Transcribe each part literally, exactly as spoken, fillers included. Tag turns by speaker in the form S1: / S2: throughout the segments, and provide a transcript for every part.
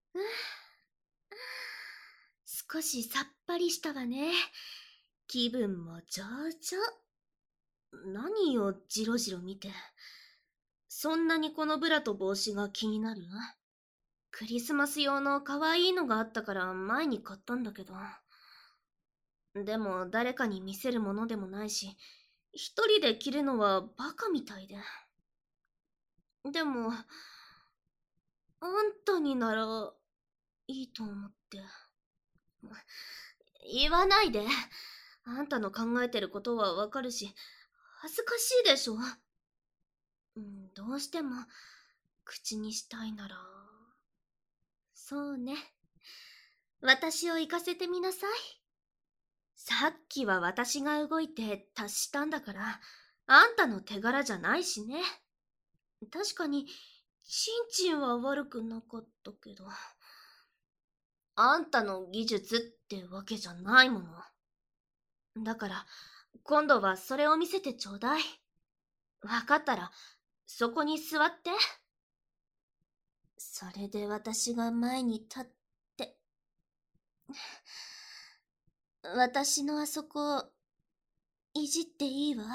S1: 少しさっぱりしたわね。気分も上々。何よ、じろじろ見て。そんなにこのブラと帽子が気になる？クリスマス用の可愛いのがあったから前に買ったんだけど。でも誰かに見せるものでもないし、一人で着るのはバカみたいで。でも、あんたにならいいと思って。言わないで。あんたの考えてることはわかるし、恥ずかしいでしょ。うん、どうしても口にしたいなら。そうね。私を行かせてみなさい。さっきは私が動いて達したんだから、あんたの手柄じゃないしね。確かに、チンチンは悪くなかったけど。あんたの技術ってわけじゃないもの。だから、今度はそれを見せてちょうだい。わかったら、そこに座って。それで私が前に立って。私のあそこ、いじっていいわ。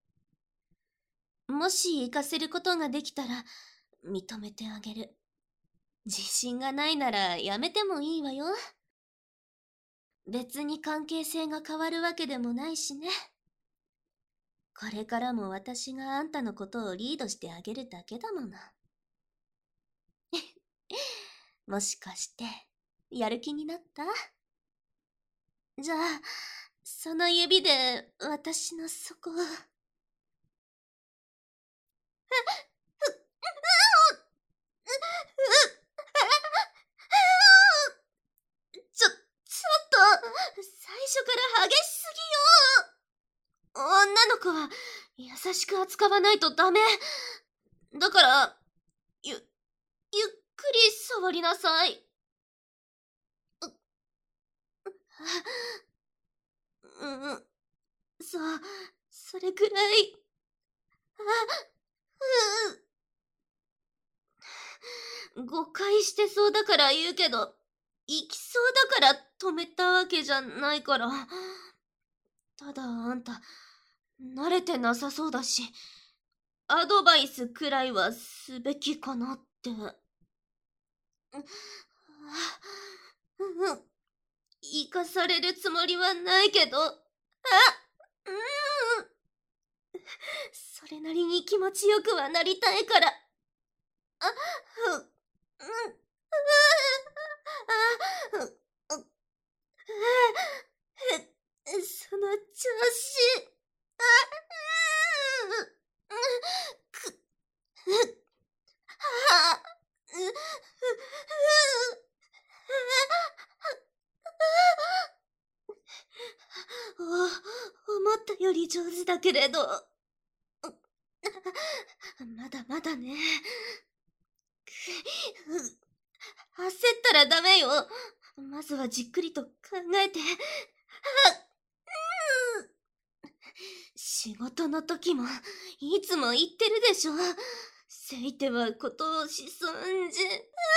S1: もし行かせることができたら、認めてあげる。自信がないならやめてもいいわよ。別に関係性が変わるわけでもないしね。これからも私があんたのことをリードしてあげるだけだもの。もしかして、やる気になった？じゃあ、その指で私の底を。ちょ、ちょっと、最初から激しすぎよ。女の子は優しく扱わないとダメ。だから、ゆ、ゆっくり触りなさい。う、うん、そう、それくらい。あ、うん。誤解してそうだから言うけど、行きそうだから止めたわけじゃないから。ただあんた、慣れてなさそうだし、アドバイスくらいはすべきかなって。うん、生かされるつもりはないけど、あ、うん。それなりに気持ちよくはなりたいから。あ、うん、うん、あ、うん、その調子。あ、うん、く、は、う、お、思ったより上手だけれど。まだまだね。焦ったらダメよ。まずはじっくりと考えて。仕事の時もいつも言ってるでしょ。せいてはことをしそんじ。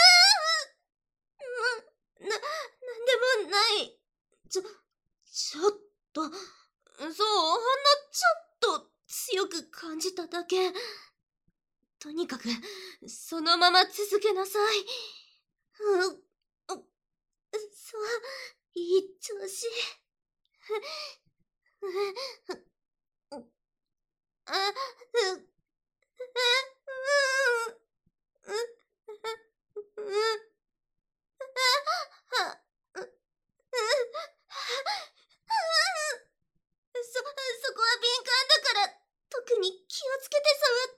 S1: な、なんでもない。ちょ、ちょっと、そう、ほんのちょっと強く感じただけ。とにかく、そのまま続けなさい。うん、そう、いい調子。あ、う、う、う、う、あ、う、う、そ、そこは敏感だから、特に気をつけて触って。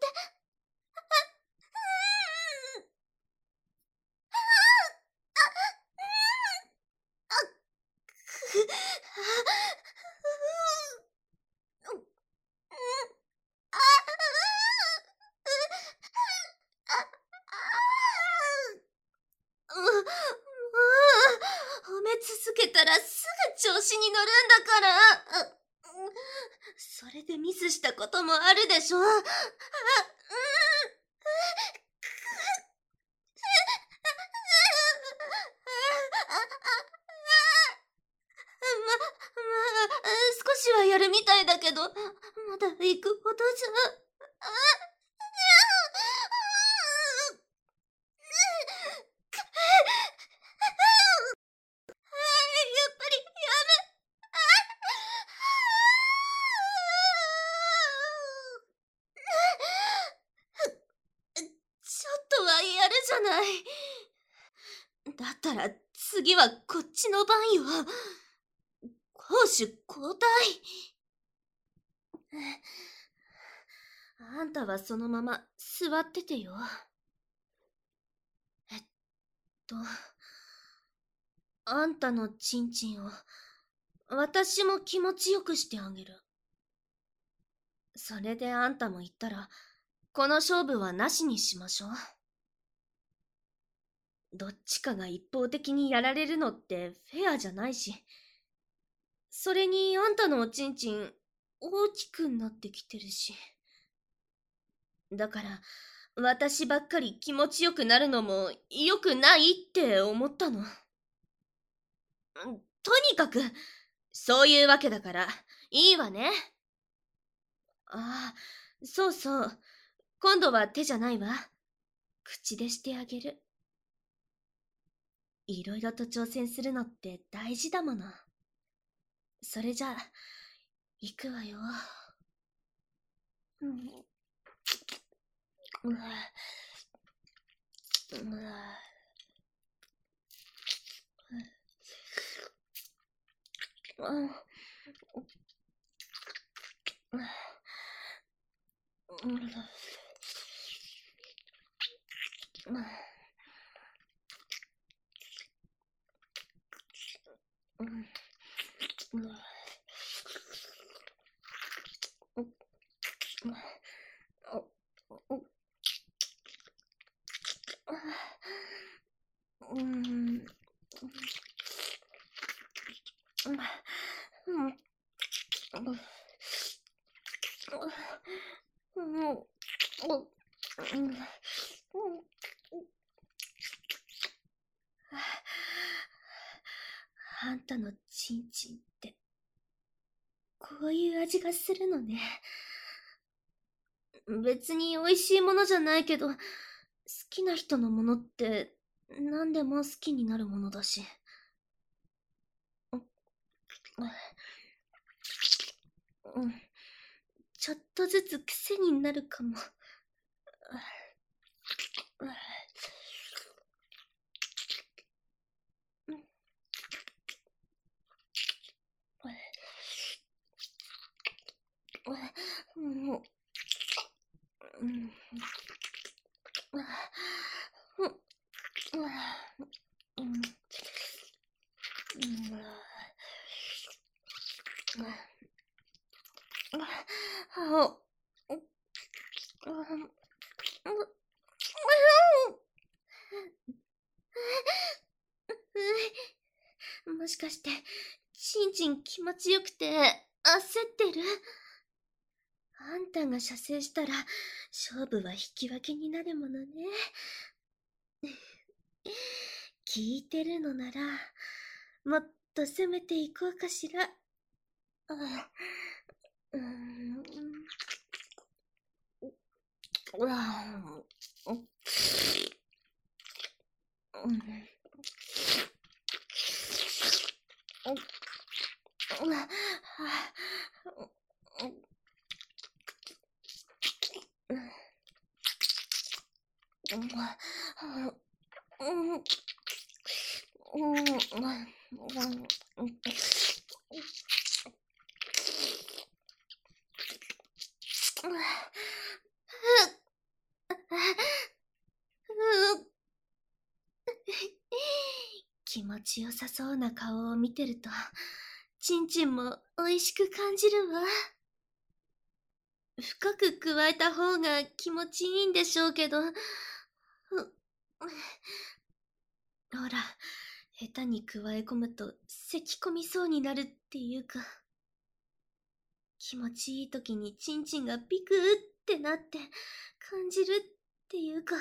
S1: もう、褒め続けたらすぐ調子に乗るんだから。それでミスしたこともあるでしょ。あ、うん。 みたいだけど、まだ行くほどじゃ。あやっぱりやめ。ちょっとはやるじゃない。だったら次はこっちの番よ。攻守交代。あんたはそのまま座っててよ。えっと、あんたのチンチンを私も気持ちよくしてあげる。それであんたも言ったら、この勝負はなしにしましょう。どっちかが一方的にやられるのってフェアじゃないし、それにあんたのおちんちん大きくなってきてるし。だから私ばっかり気持ちよくなるのも良くないって思ったの。とにかくそういうわけだからいいわね。ああ、そうそう。今度は手じゃないわ。口でしてあげる。いろいろと挑戦するのって大事だもの。それじゃあ、行くわよ。うん。うわ。うわ。うん。うん。うん。あんたのチンチンってこういう味がするのね。別に美味しいものじゃないけど、好きな人のものって何でも好きになるものだし。うん、ちょっとずつ癖になるかも。もう、うん、もしかしてチンチン気持ちよくて焦ってる？あんたが射精したら勝負は引き分けになるものね。聞いてるのならもっと攻めていこうかしら。あ、うん、うわ、うん、うん、気持ちよさそうな顔を見てると、ちんちんも美味しく感じるわ。深く加えた方が気持ちいいんでしょうけど、ほら、下手に加え込むと咳込みそうになるっていうか、気持ちいい時にチンチンがビクーってなって感じるっていうか、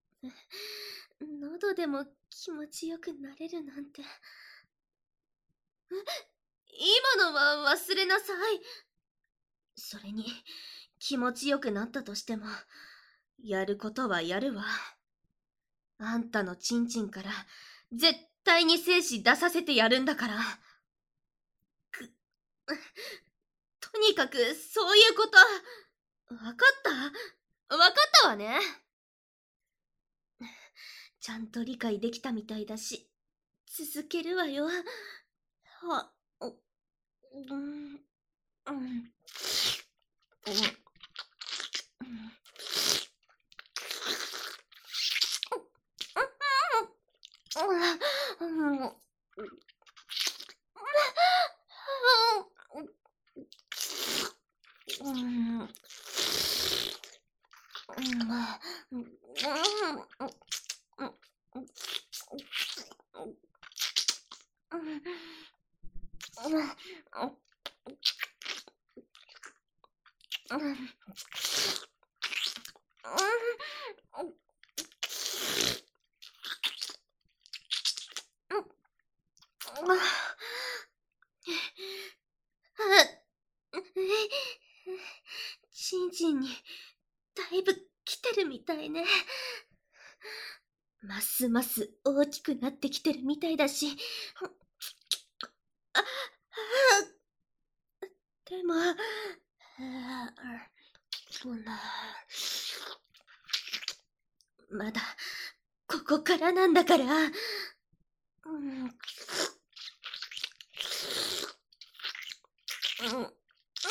S1: 喉でも気持ちよくなれるなんて。今のは忘れなさい。 それに、気持ちよくなったとしても、やることはやるわ。あんたのチンチンから、絶対に精子出させてやるんだから。く、とにかく、そういうこと、わかったわかったわね。ちゃんと理解できたみたいだし、続けるわよ。は、う、うん、うん。チンチンにだいぶ来てるみたいね。ますます大きくなってきてるみたいだし。あ、でも、まだここからなんだから。うん。うん。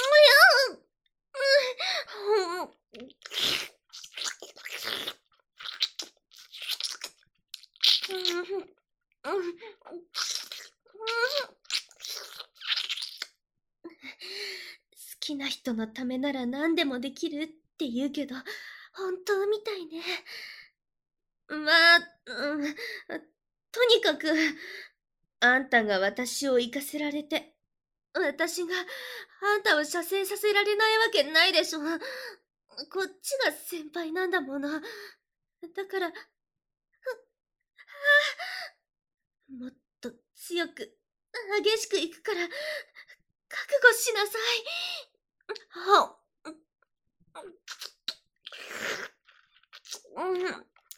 S1: 好きな人のためなら何でもできるって言うけど、本当みたいね。まあ、うん、とにかく、あんたが私を行かせられて、私があんたを射精させられないわけないでしょ。こっちが先輩なんだもの。だから、もっと強く、激しく行くから、覚悟しなさい。はうん。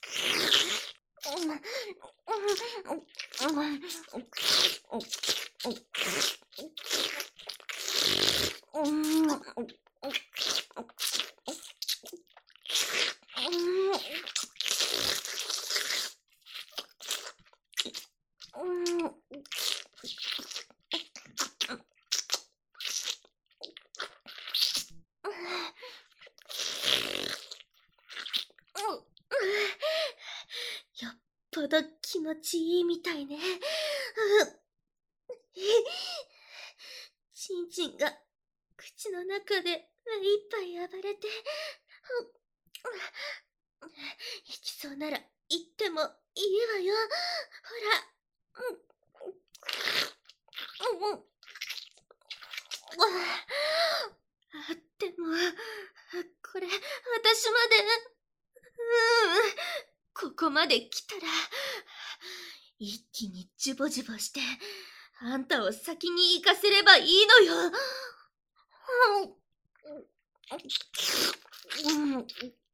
S1: よっぽど気持ちいいみたいね。ちんちんが口の中で目いっぱい暴れて、行きそうなら行ってもいいわよ。ほら。うん。うん。あ、でも、これ、私まで、うん、ここまで来たら、一気にジュボジュボして、あんたを先に行かせればいいのよ。うん。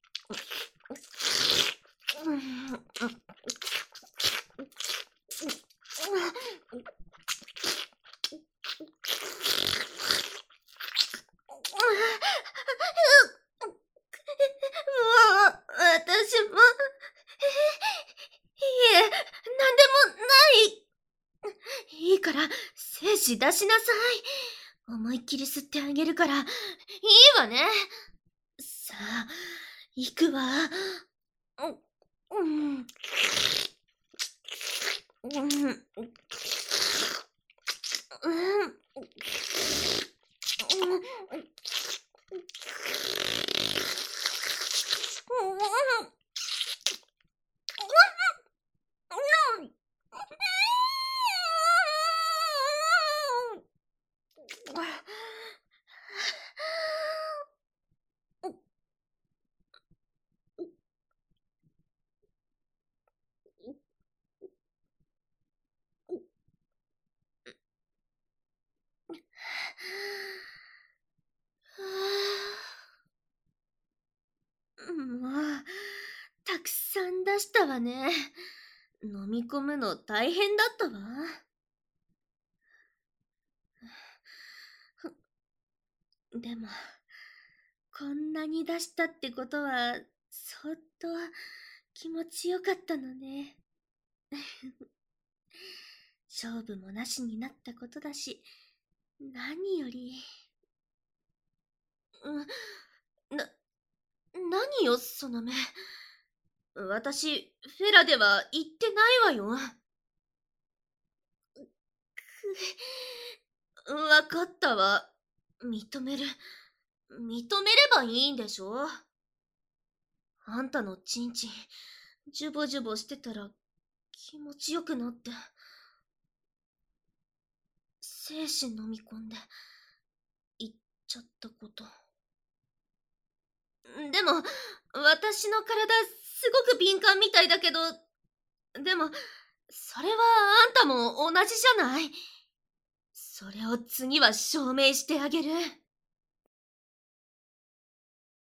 S1: もう、私も、いえ、なんでもない。いいから、精子出しなさい。思いっきり吸ってあげるから、いいわね。さあ、行くわ。うん。うん。うん。うん。 出したわね。飲み込むの大変だったわ。でも、こんなに出したってことは、そっと気持ちよかったのね。勝負もなしになったことだし、何より。ん、な、何よ、その目。私、フェラでは言ってないわよ。く、わかったわ。認める。認めればいいんでしょ。あんたのチンチン、ジュボジュボしてたら気持ちよくなって。精子飲み込んで、言っちゃったこと。でも、私の体すごく敏感みたいだけど、でも、それはあんたも同じじゃない。それを次は証明してあげる。